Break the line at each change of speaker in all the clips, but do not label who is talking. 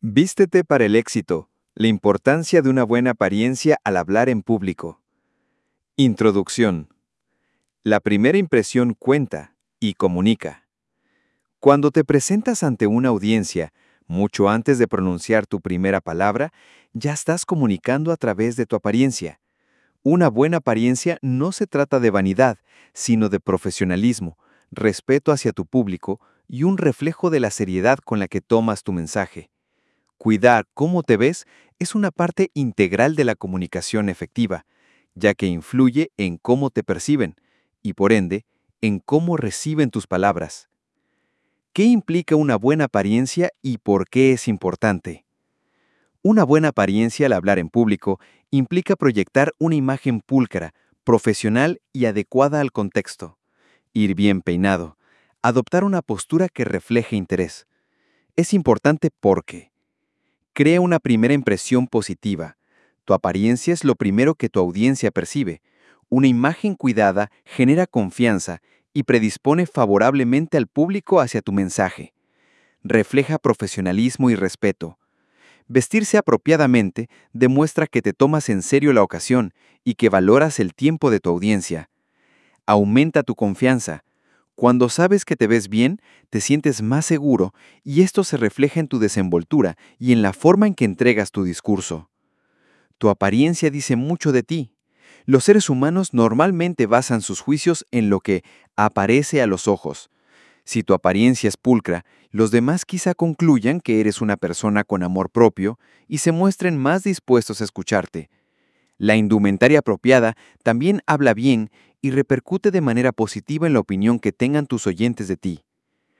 Vístete para el éxito. La importancia de una buena apariencia al hablar en público. Introducción. La primera impresión cuenta y comunica. Cuando te presentas ante una audiencia, mucho antes de pronunciar tu primera palabra, ya estás comunicando a través de tu apariencia. Una buena apariencia no se trata de vanidad, sino de profesionalismo, respeto hacia tu público y un reflejo de la seriedad con la que tomas tu mensaje. Cuidar cómo te ves es una parte integral de la comunicación efectiva, ya que influye en cómo te perciben y, por ende, en cómo reciben tus palabras. ¿Qué implica una buena apariencia y por qué es importante? Una buena apariencia al hablar en público implica proyectar una imagen pulcra, profesional y adecuada al contexto. Ir bien peinado. Adoptar una postura que refleje interés. Es importante porque crea una primera impresión positiva. Tu apariencia es lo primero que tu audiencia percibe. Una imagen cuidada genera confianza y predispone favorablemente al público hacia tu mensaje. Refleja profesionalismo y respeto. Vestirse apropiadamente demuestra que te tomas en serio la ocasión y que valoras el tiempo de tu audiencia. Aumenta tu confianza. Cuando sabes que te ves bien, te sientes más seguro y esto se refleja en tu desenvoltura y en la forma en que entregas tu discurso. Tu apariencia dice mucho de ti. Los seres humanos normalmente basan sus juicios en lo que aparece a los ojos. Si tu apariencia es pulcra, los demás quizá concluyan que eres una persona con amor propio y se muestren más dispuestos a escucharte. La indumentaria apropiada también habla bien y repercute de manera positiva en la opinión que tengan tus oyentes de ti.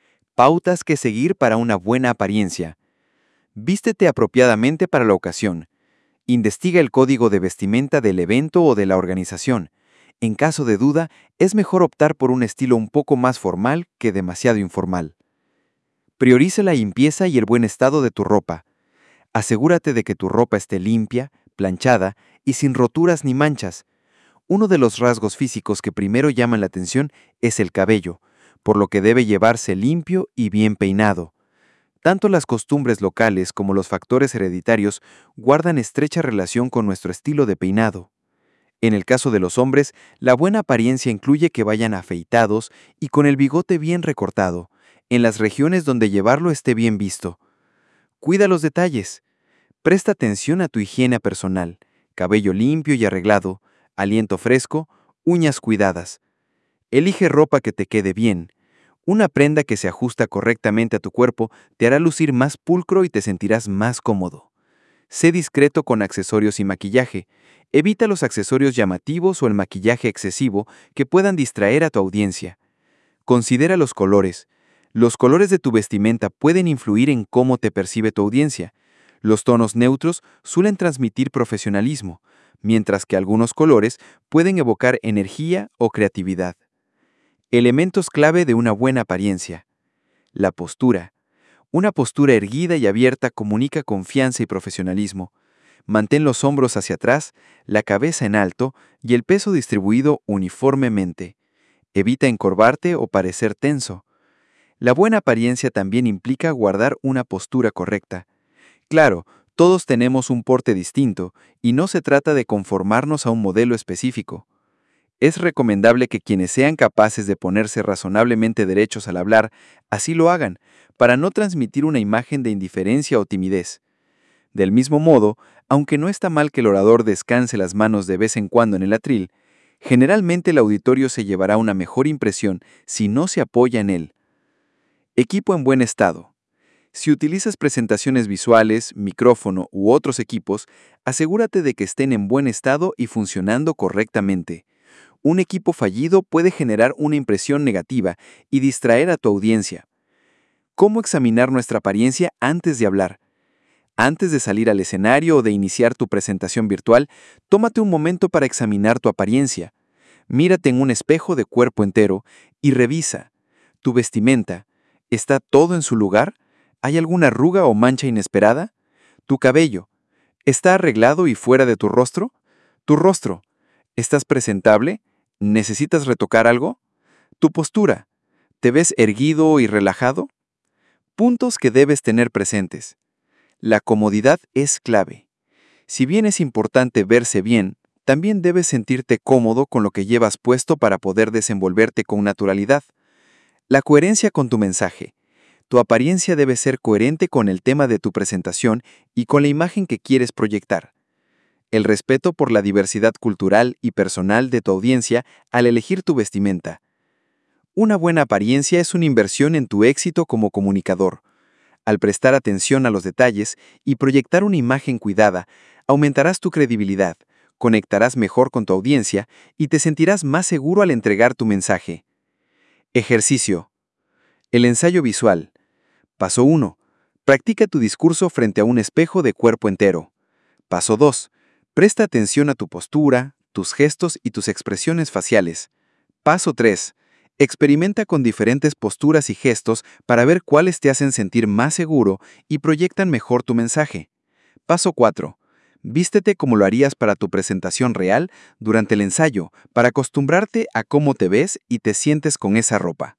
Pautas que seguir para una buena apariencia. Vístete apropiadamente para la ocasión. Investiga el código de vestimenta del evento o de la organización. En caso de duda, es mejor optar por un estilo un poco más formal que demasiado informal. Prioriza la limpieza y el buen estado de tu ropa. Asegúrate de que tu ropa esté limpia, planchada y sin roturas ni manchas. Uno de los rasgos físicos que primero llaman la atención es el cabello, por lo que debe llevarse limpio y bien peinado. Tanto las costumbres locales como los factores hereditarios guardan estrecha relación con nuestro estilo de peinado. En el caso de los hombres, la buena apariencia incluye que vayan afeitados y con el bigote bien recortado, en las regiones donde llevarlo esté bien visto. Cuida los detalles. Presta atención a tu higiene personal, cabello limpio y arreglado, aliento fresco, uñas cuidadas. Elige ropa que te quede bien. Una prenda que se ajusta correctamente a tu cuerpo te hará lucir más pulcro y te sentirás más cómodo. Sé discreto con accesorios y maquillaje. Evita los accesorios llamativos o el maquillaje excesivo que puedan distraer a tu audiencia. Considera los colores. Los colores de tu vestimenta pueden influir en cómo te percibe tu audiencia. Los tonos neutros suelen transmitir profesionalismo, mientras que algunos colores pueden evocar energía o creatividad. Elementos clave de una buena apariencia. La postura. Una postura erguida y abierta comunica confianza y profesionalismo. Mantén los hombros hacia atrás, la cabeza en alto y el peso distribuido uniformemente. Evita encorvarte o parecer tenso. La buena apariencia también implica guardar una postura correcta. Claro, todos tenemos un porte distinto y no se trata de conformarnos a un modelo específico. Es recomendable que quienes sean capaces de ponerse razonablemente derechos al hablar, así lo hagan, para no transmitir una imagen de indiferencia o timidez. Del mismo modo, aunque no está mal que el orador descanse las manos de vez en cuando en el atril, generalmente el auditorio se llevará una mejor impresión si no se apoya en él. Equipo en buen estado. Si utilizas presentaciones visuales, micrófono u otros equipos, asegúrate de que estén en buen estado y funcionando correctamente. Un equipo fallido puede generar una impresión negativa y distraer a tu audiencia. ¿Cómo examinar nuestra apariencia antes de hablar? Antes de salir al escenario o de iniciar tu presentación virtual, tómate un momento para examinar tu apariencia. Mírate en un espejo de cuerpo entero y revisa. ¿Tu vestimenta? ¿Está todo en su lugar? ¿Hay alguna arruga o mancha inesperada? ¿Tu cabello? ¿Está arreglado y fuera de tu rostro? ¿Tu rostro? ¿Estás presentable? ¿Necesitas retocar algo? ¿Tu postura? ¿Te ves erguido y relajado? Puntos que debes tener presentes.
La comodidad es clave. Si bien es importante verse bien, también debes sentirte cómodo con lo que llevas puesto para poder desenvolverte con naturalidad. La coherencia con tu mensaje. Tu apariencia debe ser coherente con el tema de tu presentación y con la imagen que quieres proyectar. El respeto por la diversidad cultural y personal de tu audiencia al elegir tu vestimenta. Una buena apariencia es una inversión en tu éxito como comunicador. Al prestar atención a los detalles y proyectar una imagen cuidada, aumentarás tu credibilidad, conectarás mejor con tu audiencia y te sentirás más seguro al entregar tu mensaje. Ejercicio. El ensayo visual. Paso 1. Practica tu discurso frente a un espejo de cuerpo entero. Paso 2. Presta atención a tu postura, tus gestos y tus expresiones faciales. Paso 3. Experimenta con diferentes posturas y gestos para ver cuáles te hacen sentir más seguro y proyectan mejor tu mensaje. Paso 4. Vístete como lo harías para tu presentación real durante el ensayo para acostumbrarte a cómo te ves y te sientes con esa ropa.